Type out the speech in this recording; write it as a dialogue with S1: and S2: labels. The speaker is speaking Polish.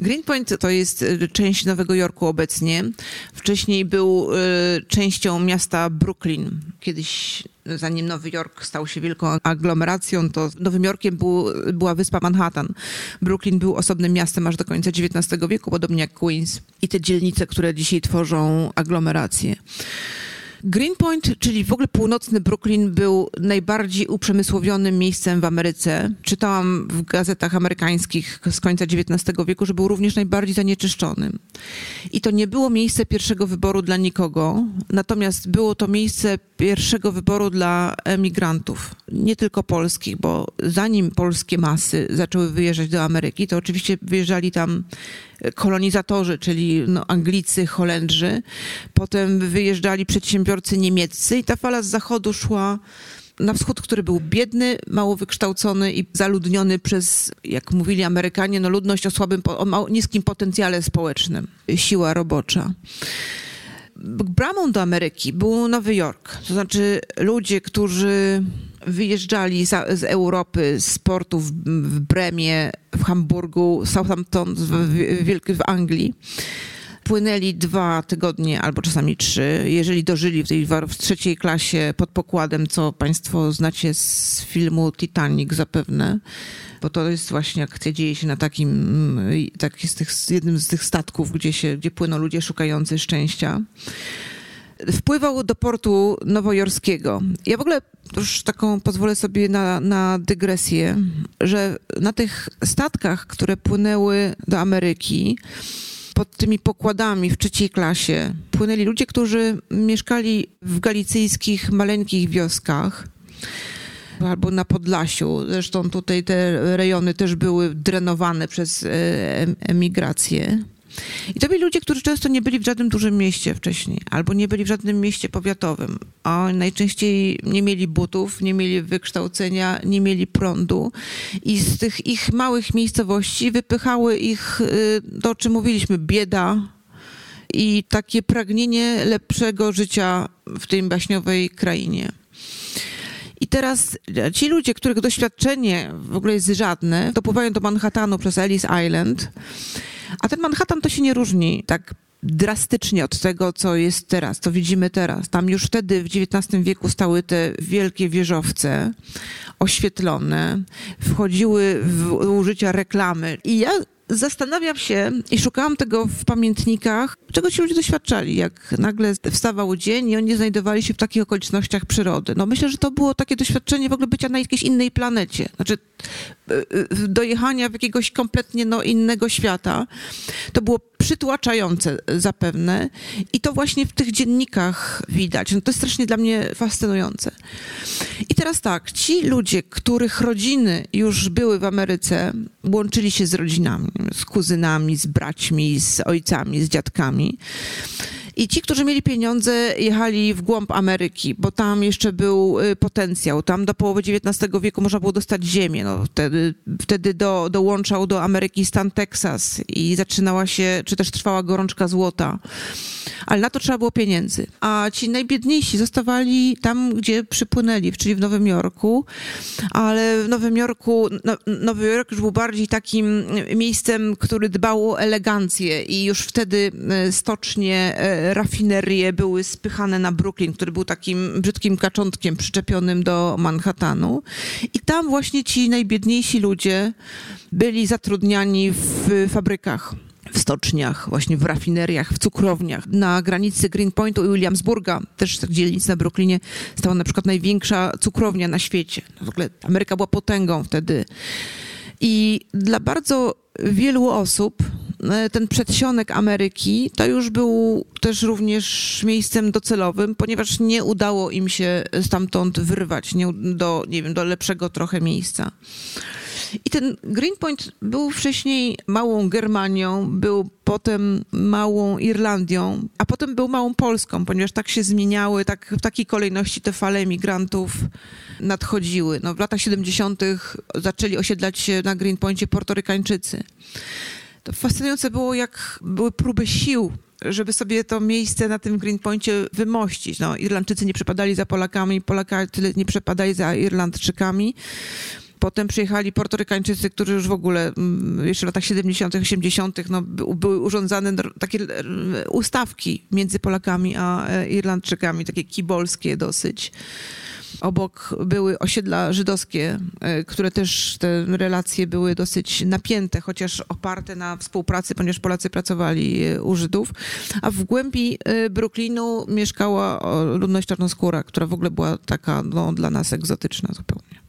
S1: Greenpoint to jest część Nowego Jorku obecnie. Wcześniej był częścią miasta Brooklyn. Kiedyś, zanim Nowy Jork stał się wielką aglomeracją, to Nowym Jorkiem była wyspa Manhattan. Brooklyn był osobnym miastem aż do końca XIX wieku, podobnie jak Queens i te dzielnice, które dzisiaj tworzą aglomerację. Greenpoint, czyli w ogóle północny Brooklyn, był najbardziej uprzemysłowionym miejscem w Ameryce. Czytałam w gazetach amerykańskich z końca XIX wieku, że był również najbardziej zanieczyszczonym. I to nie było miejsce pierwszego wyboru dla nikogo, natomiast było to miejsce pierwszego wyboru dla emigrantów, nie tylko polskich, bo zanim polskie masy zaczęły wyjeżdżać do Ameryki, to oczywiście wyjeżdżali tam kolonizatorzy, czyli Anglicy, Holendrzy. Potem wyjeżdżali przedsiębiorcy niemieccy i ta fala z zachodu szła na wschód, który był biedny, mało wykształcony i zaludniony przez, jak mówili Amerykanie, ludność o niskim potencjale społecznym, siła robocza. Bramą do Ameryki był Nowy Jork, to znaczy ludzie, którzy wyjeżdżali z Europy, z portów w Bremie, w Hamburgu, Southampton, w Anglii. Płynęli 2 tygodnie albo czasami 3, jeżeli dożyli w 3. klasie pod pokładem, co państwo znacie z filmu Titanic zapewne, bo to jest właśnie akcja, dzieje się na jednym z tych statków, gdzie płyną ludzie szukający szczęścia. Wpływał do portu nowojorskiego. Ja w ogóle już taką pozwolę sobie na dygresję, że na tych statkach, które płynęły do Ameryki, pod tymi pokładami w 3. klasie płynęli ludzie, którzy mieszkali w galicyjskich maleńkich wioskach albo na Podlasiu. Zresztą tutaj te rejony też były drenowane przez emigrację. I to byli ludzie, którzy często nie byli w żadnym dużym mieście wcześniej, albo nie byli w żadnym mieście powiatowym, a najczęściej nie mieli butów, nie mieli wykształcenia, nie mieli prądu i z tych ich małych miejscowości wypychały ich to, o czym mówiliśmy, bieda i takie pragnienie lepszego życia w tej baśniowej krainie. I teraz ci ludzie, których doświadczenie w ogóle jest żadne, dopływają do Manhattanu przez Ellis Island, a ten Manhattan to się nie różni tak drastycznie od tego, co jest teraz, co widzimy teraz. Tam już wtedy w XIX wieku stały te wielkie wieżowce oświetlone, wchodziły w użycia reklamy. I ja zastanawiam się i szukałam tego w pamiętnikach, czego ci ludzie doświadczali, jak nagle wstawał dzień i oni znajdowali się w takich okolicznościach przyrody. Myślę, że to było takie doświadczenie w ogóle bycia na jakiejś innej planecie. Znaczy dojechania w jakiegoś kompletnie innego świata. To było przytłaczające zapewne i to właśnie w tych dziennikach widać. To jest strasznie dla mnie fascynujące. I teraz tak, ci ludzie, których rodziny już były w Ameryce, łączyli się z rodzinami, z kuzynami, z braćmi, z ojcami, z dziadkami. I ci, którzy mieli pieniądze, jechali w głąb Ameryki, bo tam jeszcze był potencjał. Tam do połowy XIX wieku można było dostać ziemię. Wtedy dołączał do Ameryki stan Teksas i zaczynała się, czy też trwała gorączka złota. Ale na to trzeba było pieniędzy. A ci najbiedniejsi zostawali tam, gdzie przypłynęli, czyli w Nowym Jorku. Ale w Nowym Jorku, Nowy Jork już był bardziej takim miejscem, który dbał o elegancję i już wtedy stocznie, rafinerie były spychane na Brooklyn, który był takim brzydkim kaczątkiem przyczepionym do Manhattanu. I tam właśnie ci najbiedniejsi ludzie byli zatrudniani w fabrykach, w stoczniach, właśnie w rafineriach, w cukrowniach. Na granicy Greenpointu i Williamsburga, też w dzielnicy na Brooklynie, stała na przykład największa cukrownia na świecie. W ogóle Ameryka była potęgą wtedy. I dla bardzo wielu osób ten przedsionek Ameryki to już był też również miejscem docelowym, ponieważ nie udało im się stamtąd wyrwać do lepszego trochę miejsca. I ten Greenpoint był wcześniej małą Germanią, był potem małą Irlandią, a potem był małą Polską, ponieważ tak się zmieniały, w takiej kolejności te fale emigrantów nadchodziły. W latach 70. zaczęli osiedlać się na Greenpoincie Portorykańczycy. To fascynujące było, jak były próby sił, żeby sobie to miejsce na tym Greenpoincie wymościć. Irlandczycy nie przepadali za Polakami, Polacy nie przepadali za Irlandczykami. Potem przyjechali Portorykańczycy, którzy już w ogóle jeszcze w latach 70., 80. No, były urządzane takie ustawki między Polakami a Irlandczykami, takie kibolskie dosyć. Obok były osiedla żydowskie, które też te relacje były dosyć napięte, chociaż oparte na współpracy, ponieważ Polacy pracowali u Żydów. A w głębi Brooklynu mieszkała ludność czarnoskóra, która w ogóle była taka dla nas egzotyczna zupełnie.